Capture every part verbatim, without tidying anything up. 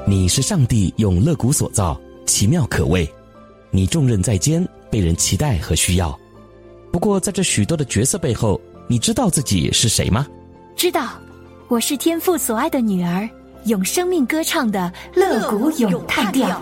你是上帝用肋骨所造，奇妙可畏。你重任在肩，被人期待和需要。不过在这许多的角色背后，你知道自己是谁吗？ 知道，我是天父所爱的女儿，用生命歌唱的肋骨咏叹调。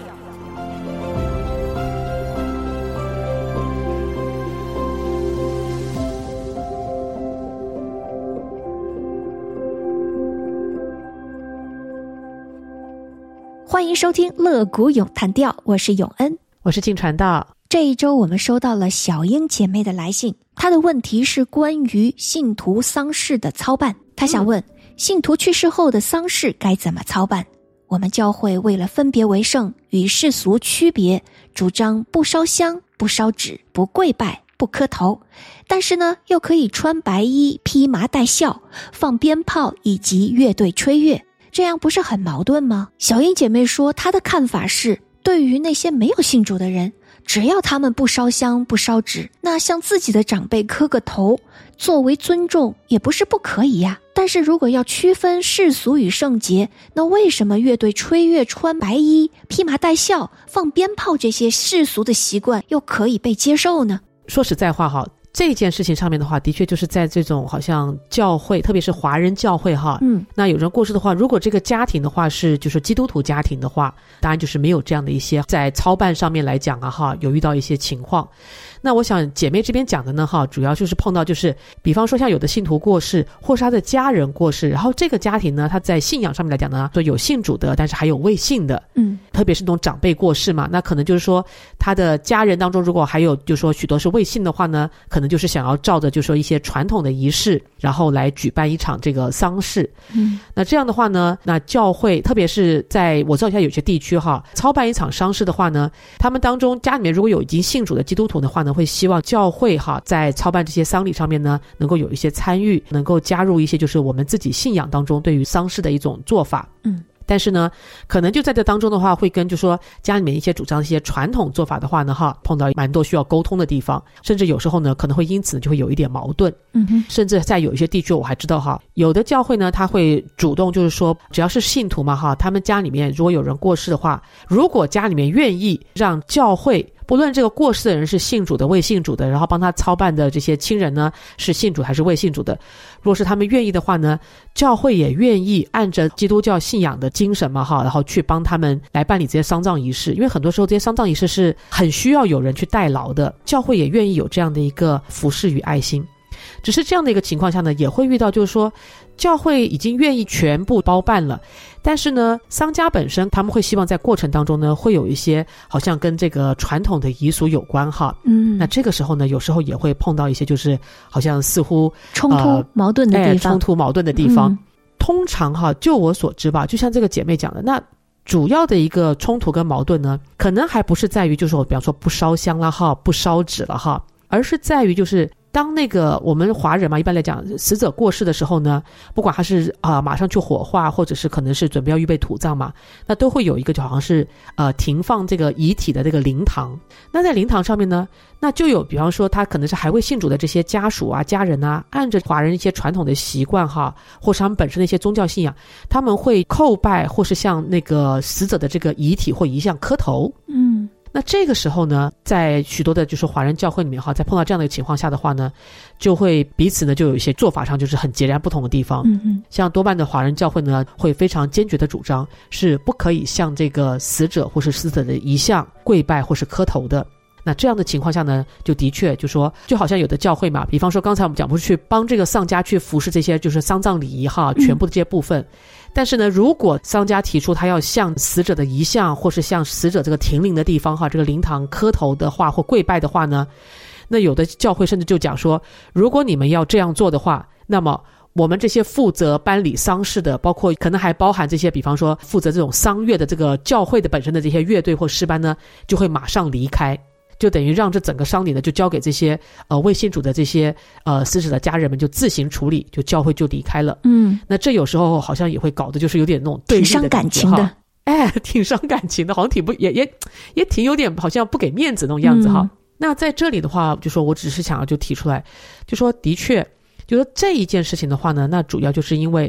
欢迎收听肋骨咏叹调，我是永恩， 我是静传道。 这一周我们收到了小英姐妹的来信，她的问题是关于信徒丧事的操办。她想问、嗯、信徒去世后的丧事该怎么操办。我们教会为了分别为圣，与世俗区别，主张不烧香、不烧纸、不跪拜、不磕头，但是呢又可以穿白衣、披麻戴孝、放鞭炮以及乐队吹乐，这样不是很矛盾吗？小英姐妹说，她的看法是，对于那些没有信主的人，只要他们不烧香不烧纸，那向自己的长辈磕个头作为尊重也不是不可以呀。但是如果要区分世俗与圣洁，那为什么乐队吹乐、穿白衣、披麻戴孝、放鞭炮这些世俗的习惯又可以被接受呢？ 说实在话哈，这件事情上面的话，的确就是在这种好像教会，特别是华人教会哈，嗯，那有人过世的话，如果这个家庭的话是就是基督徒家庭的话，当然就是没有这样的一些在操办上面来讲啊哈，有遇到一些情况。那我想姐妹这边讲的呢哈，主要就是碰到就是比方说像有的信徒过世，或是他的家人过世，然后这个家庭呢，他在信仰上面来讲呢，说有信主的，但是还有未信的，嗯，特别是那种长辈过世嘛，那可能就是说他的家人当中如果还有就是说许多是未信的话呢，可能就是想要照着就是说一些传统的仪式，然后来举办一场这个丧事。嗯，那这样的话呢，那教会特别是在我知道一下有些地区哈，操办一场丧事的话呢，他们当中家里面如果有已经信主的基督徒的话呢，会希望教会哈在操办这些丧礼上面呢，能够有一些参与，能够加入一些就是我们自己信仰当中对于丧事的一种做法。嗯。但是呢，可能就在这当中的话，会跟就说家里面一些主张一些传统做法的话呢，哈，碰到蛮多需要沟通的地方，甚至有时候呢，可能会因此就会有一点矛盾。嗯哼，甚至在有一些地区，我还知道哈，有的教会呢，他会主动就是说，只要是信徒嘛哈，他们家里面如果有人过世的话，如果家里面愿意让教会。不论这个过世的人是信主的未信主的，然后帮他操办的这些亲人呢是信主还是未信主的，若是他们愿意的话呢，教会也愿意按着基督教信仰的精神嘛哈，然后去帮他们来办理这些丧葬仪式。因为很多时候这些丧葬仪式是很需要有人去代劳的，教会也愿意有这样的一个服侍与爱心。只是这样的一个情况下呢，也会遇到就是说教会已经愿意全部包办了，但是呢丧家本身他们会希望在过程当中呢会有一些好像跟这个传统的习俗有关哈。嗯，那这个时候呢有时候也会碰到一些就是好像似乎冲突、呃、矛盾的地方、 哎、冲突矛盾的地方、嗯、通常哈就我所知吧，就像这个姐妹讲的，那主要的一个冲突跟矛盾呢可能还不是在于就是我比方说不烧香啦哈，不烧纸了哈，而是在于就是当那个我们华人嘛，一般来讲死者过世的时候呢，不管他是啊、呃、马上去火化，或者是可能是准备要预备土葬嘛，那都会有一个就好像是呃停放这个遗体的这个灵堂。那在灵堂上面呢，那就有比方说他可能是还未信主的这些家属啊家人啊，按着华人一些传统的习惯哈，或是他们本身的一些宗教信仰，他们会叩拜或是向那个死者的这个遗体或遗像磕头。嗯，那这个时候呢，在许多的就是华人教会里面哈，在碰到这样的情况下的话呢，就会彼此呢就有一些做法上就是很截然不同的地方。嗯嗯，像多半的华人教会呢，会非常坚决的主张是不可以向这个死者或是死者的遗像跪拜或是磕头的。那这样的情况下呢，就的确就说就好像有的教会嘛，比方说刚才我们讲不是去帮这个丧家去服侍这些就是丧葬礼仪哈，全部的这些部分、嗯，但是呢如果丧家提出他要向死者的遗像或是向死者这个停灵的地方哈，这个灵堂磕头的话或跪拜的话呢，那有的教会甚至就讲说，如果你们要这样做的话，那么我们这些负责办理丧事的，包括可能还包含这些比方说负责这种丧乐的这个教会的本身的这些乐队或诗班呢，就会马上离开，就等于让这整个丧礼呢就交给这些呃未信主的这些呃死者的家人们就自行处理，就教会就离开了。嗯，那这有时候好像也会搞得就是有点那种对立的感觉，挺伤感情的，哎，挺伤感情的，好像挺不也也也挺有点好像不给面子那种样子哈。嗯，那在这里的话，就说我只是想要就提出来，就说的确就说这一件事情的话呢，那主要就是因为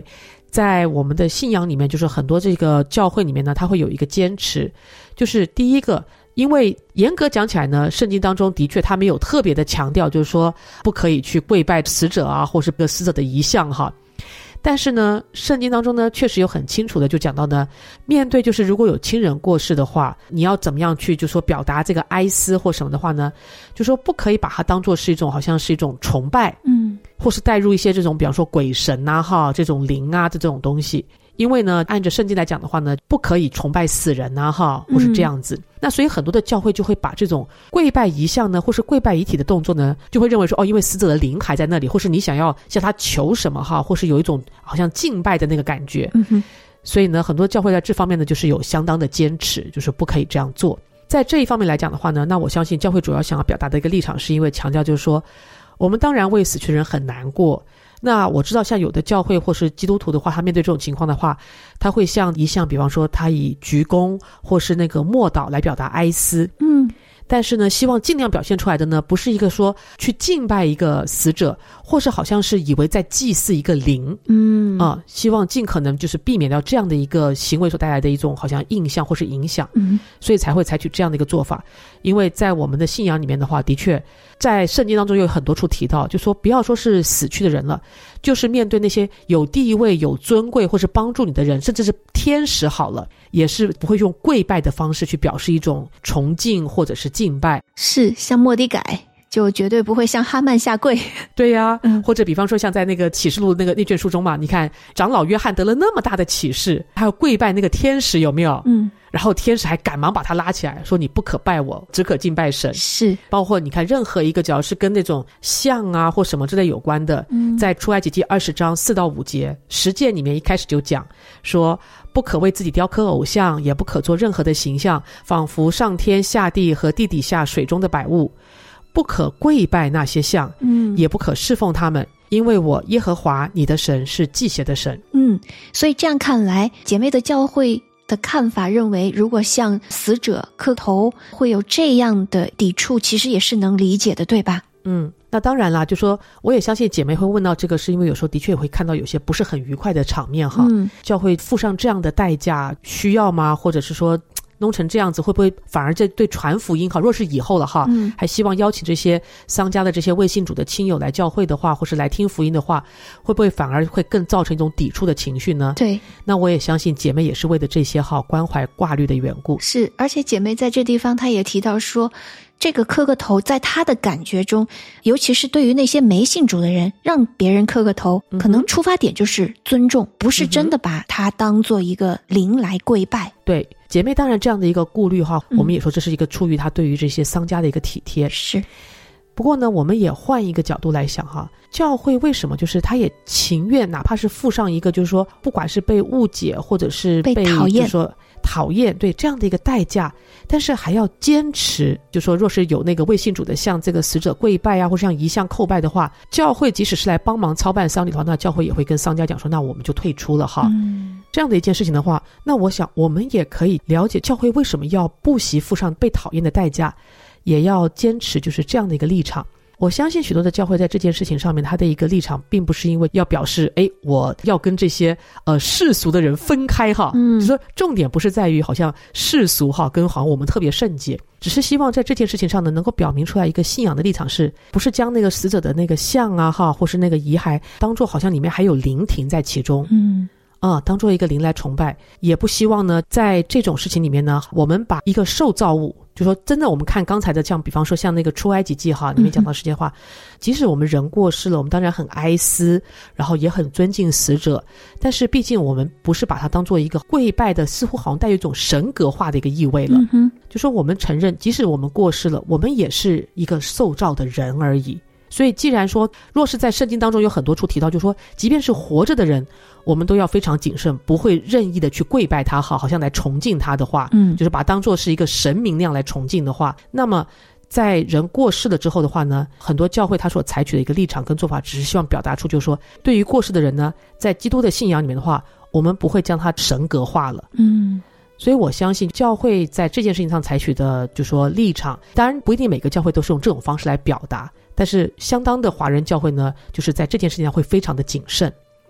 在我们的信仰里面，就是很多这个教会里面呢，它会有一个坚持，就是第一个，因为严格讲起来呢，圣经当中的确它没有特别的强调，就是说不可以去跪拜死者啊，或是个死者的遗像哈。但是呢，圣经当中呢，确实有很清楚的就讲到呢，面对就是如果有亲人过世的话，你要怎么样去就说表达这个哀思或什么的话呢，就说不可以把它当作是一种好像是一种崇拜，嗯，或是带入一些这种比方说鬼神啊哈，这种灵啊这种东西。因为呢，按着圣经来讲的话呢，不可以崇拜死人啊哈，或是这样子、嗯、那所以很多的教会就会把这种跪拜遗像呢，或是跪拜遗体的动作呢，就会认为说，哦，因为死者的灵还在那里，或是你想要向他求什么哈，或是有一种好像敬拜的那个感觉、嗯、哼，所以呢，很多教会在这方面呢，就是有相当的坚持，就是不可以这样做。在这一方面来讲的话呢，那我相信教会主要想要表达的一个立场，是因为强调就是说，我们当然为死去人很难过，那我知道像有的教会或是基督徒的话，他面对这种情况的话，他会像一项比方说他以鞠躬或是那个默祷来表达哀思，嗯，但是呢，希望尽量表现出来的呢，不是一个说去敬拜一个死者，或是好像是以为在祭祀一个灵，嗯啊，希望尽可能就是避免掉这样的一个行为所带来的一种好像印象或是影响，嗯，所以才会采取这样的一个做法。因为在我们的信仰里面的话，的确在圣经当中有很多处提到，就说不要说是死去的人了，就是面对那些有地位有尊贵或是帮助你的人，甚至是天使好了，也是不会用跪拜的方式去表示一种崇敬或者是敬拜。 是，像末底改就绝对不会向哈曼下跪。 对呀、啊嗯，或者比方说像在那个启示录那个那卷书中嘛，你看长老约翰得了那么大的启示，还有跪拜那个天使，有没有？嗯，然后天使还赶忙把他拉起来，说你不可拜我，只可敬拜神。 是， 包括你看任何一个只要是跟那种像啊或什么之类有关的，嗯，在出埃及记二十章四到五节十诫里面一开始就讲说，不可为自己雕刻偶像，也不可做任何的形象，仿佛上天下地和地底下水中的百物，不可跪拜那些像，嗯，也不可侍奉他们，因为我耶和华你的神是忌邪的神。 嗯，所以这样看来，姐妹的教会的看法认为，如果向死者磕头会有这样的抵触，其实也是能理解的，对吧？ 嗯，那当然啦，就说我也相信姐妹会问到这个，是因为有时候的确也会看到有些不是很愉快的场面哈。嗯，教会付上这样的代价需要吗？或者是说弄成这样子，会不会反而这对传福音哈，若是以后了哈、嗯、还希望邀请这些丧家的这些未信主的亲友来教会的话，或是来听福音的话，会不会反而会更造成一种抵触的情绪呢？ 对， 那我也相信姐妹也是为了这些哈关怀挂虑的缘故。 是，而且姐妹在这地方她也提到说，这个磕个头在她的感觉中，尤其是对于那些没信主的人，让别人磕个头、嗯、可能出发点就是尊重，不是真的把它当做一个灵来跪拜。 对，姐妹当然这样的一个顾虑哈、嗯，我们也说这是一个出于她对于这些丧家的一个体贴。 是， 不过呢，我们也换一个角度来想哈，教会为什么就是他也情愿哪怕是付上一个就是说不管是被误解或者是被讨厌， 就是说讨厌，对这样的一个代价，但是还要坚持，就说若是有那个未信主的向这个死者跪拜啊，或者向遗像叩拜的话，教会即使是来帮忙操办丧礼的话，那教会也会跟丧家讲说，那我们就退出了哈、嗯、这样的一件事情的话，那我想我们也可以了解教会为什么要不惜付上被讨厌的代价，也要坚持就是这样的一个立场。我相信许多的教会在这件事情上面，他的一个立场并不是因为要表示诶我要跟这些呃世俗的人分开哈，嗯，就是说重点不是在于好像世俗哈跟好像我们特别圣洁，只是希望在这件事情上呢，能够表明出来一个信仰的立场，是不是将那个死者的那个像啊哈，或是那个遗骸当作好像里面还有灵停在其中，嗯啊，当做一个灵来崇拜，也不希望呢在这种事情里面呢，我们把一个受造物，就说真的我们看刚才的像比方说像那个出埃及记哈里面讲到世界话、嗯、即使我们人过世了，我们当然很哀思，然后也很尊敬死者，但是毕竟我们不是把它当做一个跪拜的，似乎好像带有一种神格化的一个意味了、嗯、就说我们承认即使我们过世了，我们也是一个受造的人而已。所以既然说若是在圣经当中有很多处提到，就说即便是活着的人，我们都要非常谨慎，不会任意的去跪拜他，好好像来崇敬他的话，嗯，就是把他当作是一个神明那样来崇敬的话，那么在人过世了之后的话呢，很多教会他所采取的一个立场跟做法，只是希望表达出就是说，对于过世的人呢，在基督的信仰里面的话，我们不会将他神格化了，嗯。所以我相信教会在这件事情上采取的就说立场，当然不一定每个教会都是用这种方式来表达，但是相当的华人教会呢，就是在这件事情上会非常的谨慎。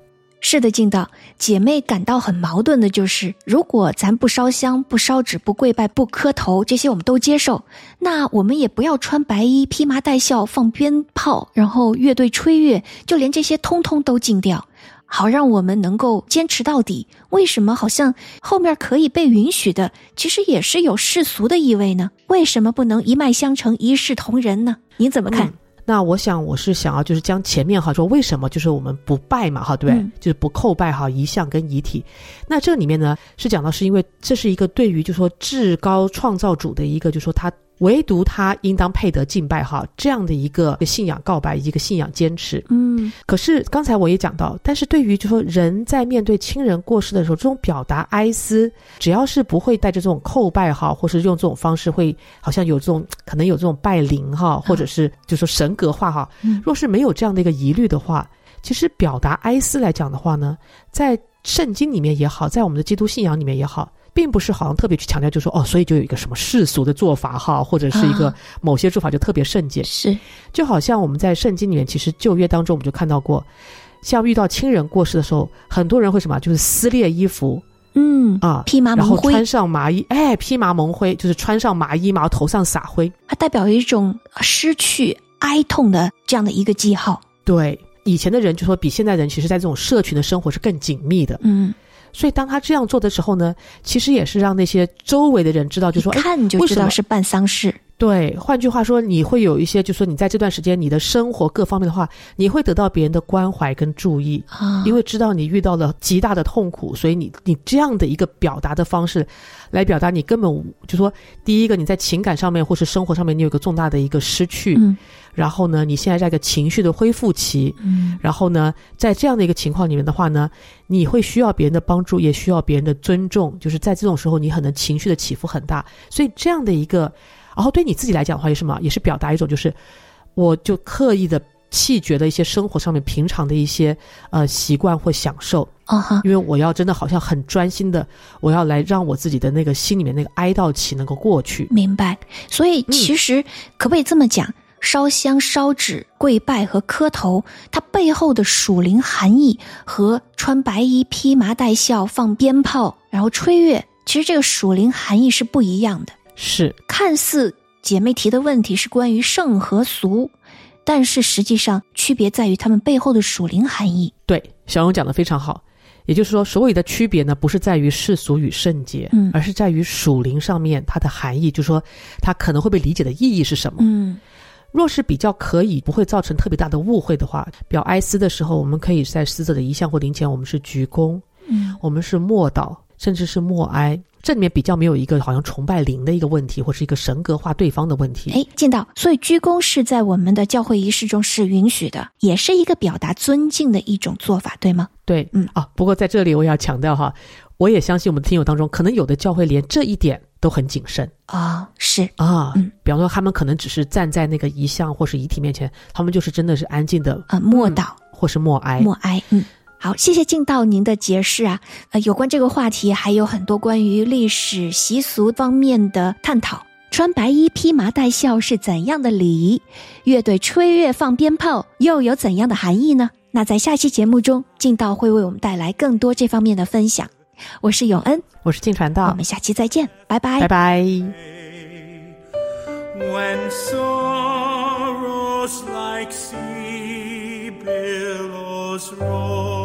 是的，敬道，姐妹感到很矛盾的就是，如果咱不烧香、不烧纸、不跪拜、不磕头，这些我们都接受，那我们也不要穿白衣、披麻戴孝、放鞭炮，然后乐队吹乐，就连这些通通都禁掉，好让我们能够坚持到底。为什么好像后面可以被允许的，其实也是有世俗的意味呢？为什么不能一脉相承、一视同仁呢？您怎么看？ 嗯那我想我是想要就是将前面哈说为什么就是我们不拜嘛哈，对不对、嗯、就是不叩拜哈遗像跟遗体。那这里面呢是讲到是因为这是一个对于就是说至高创造主的一个就是说他唯独他应当配得敬拜哈这样的一个信仰告白以及一个信仰坚持。嗯，可是刚才我也讲到，但是对于就说人在面对亲人过世的时候，这种表达哀思，只要是不会带着这种叩拜哈，或是用这种方式会好像有这种可能有这种拜灵哈，或者是就说神格化哈，若是没有这样的一个疑虑的话，其实表达哀思来讲的话呢，在圣经里面也好，在我们的基督信仰里面也好，并不是好像特别去强调就说哦，所以就有一个什么世俗的做法哈，或者是一个某些做法就特别圣洁、啊、 是就好像我们在圣经里面其实旧约当中我们就看到过，像遇到亲人过世的时候，很多人会什么就是撕裂衣服， 嗯啊，披麻蒙灰， 然后穿上麻衣，哎，披麻蒙灰就是穿上麻衣，然后头上撒灰， 它代表一种失去哀痛的这样的一个记号。 对，以前的人就说比现在人其实在这种社群的生活是更紧密的，嗯，所以当他这样做的时候呢，其实也是让那些周围的人知道，就说一看就知道是办丧事。 对，换句话说，你会有一些就是说你在这段时间你的生活各方面的话，你会得到别人的关怀跟注意、啊、因为知道你遇到了极大的痛苦，所以你你这样的一个表达的方式来表达你根本就说第一个你在情感上面或是生活上面你有一个重大的一个失去、嗯、然后呢你现在在一个情绪的恢复期、嗯、然后呢在这样的一个情况里面的话呢，你会需要别人的帮助，也需要别人的尊重，就是在这种时候你可能情绪的起伏很大，所以这样的一个然后对你自己来讲的话也是什么，也是表达一种就是我就刻意的弃绝的一些生活上面平常的一些呃习惯或享受、uh-huh. 因为我要真的好像很专心的我要来让我自己的那个心里面那个哀悼期能够过去。 明白。所以其实可不可以这么讲、嗯、烧香烧纸跪拜和磕头它背后的属灵含义和穿白衣披麻戴孝放鞭炮然后吹乐，其实这个属灵含义是不一样的。 是， 看似姐妹提的问题是关于圣和俗，但是实际上区别在于他们背后的属灵含义。 对，小荣讲得非常好，也就是说所谓的区别呢，不是在于世俗与圣洁、嗯、而是在于属灵上面它的含义，就是说它可能会被理解的意义是什么。嗯，若是比较可以不会造成特别大的误会的话，表哀思的时候我们可以在死者的遗像或灵前我们是鞠躬、嗯、我们是默祷甚至是默哀，这里面比较没有一个好像崇拜灵的一个问题，或是一个神格化对方的问题。 诶，进道，所以鞠躬是在我们的教会仪式中是允许的，也是一个表达尊敬的一种做法，对吗？ 对，嗯啊，不过在这里我也要强调哈，我也相信我们的听友当中，可能有的教会连这一点都很谨慎啊、哦，是啊、嗯，比方说他们可能只是站在那个遗像或是遗体面前，他们就是真的是安静的啊默祷、嗯、 或是默哀， 默哀，嗯。好，谢谢敬道您的解释啊。呃，有关这个话题还有很多关于历史习俗方面的探讨。穿白衣披麻戴孝是怎样的礼仪？乐队吹乐放鞭炮又有怎样的含义呢？那在下期节目中，敬道会为我们带来更多这方面的分享。我是永恩， 我是敬传道， 我们下期再见，拜拜， 拜拜。 When sorrows like sea billows roll